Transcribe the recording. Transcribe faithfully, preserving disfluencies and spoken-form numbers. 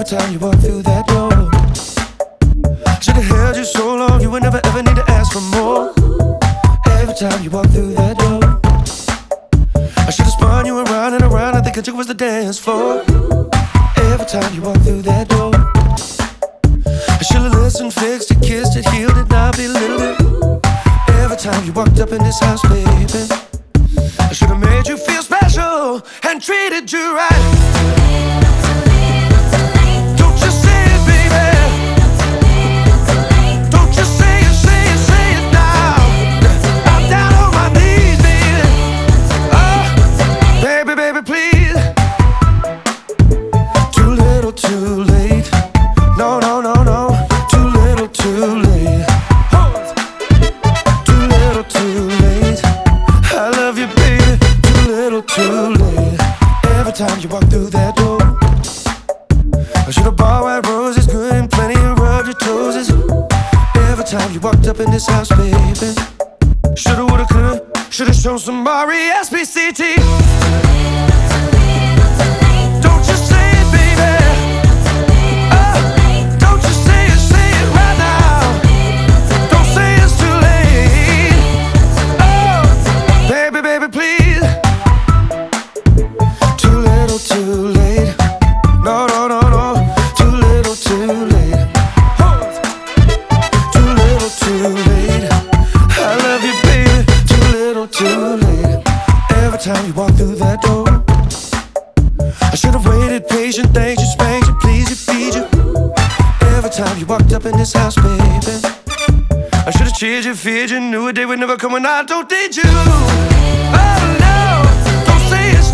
time you walk through that door. Should've held you so long, you would never ever need to ask for more. Every time you walk through that door, I should've spun you around and around, I think it was the dance floor. Every time you walk through that door, I should've listened, fixed it, kissed it, healed it, not belittled it. Every time you walked up in this house, baby, I should've made you feel special and treated you right. Too late, no, no, no, no. Too little, too late. Too little, too late. I love you, baby. Too little, too late. Every time you walk through that door, I should've bought white roses, good and plenty, and rubbed your toes. Every time you walked up in this house, baby, shoulda, woulda, coulda, shoulda shown some R E S P C T. Too late, no, no, no, no. Too little, too late. Too little, too late. I love you, baby. Too little, too late. Every time you walk through that door, I should've waited, patient, thanked you, spanked you, pleased you, feed you. Every time you walked up in this house, baby, I should've cheered you, feared you, knew a day would never come when I don't need you. Oh no, don't say it.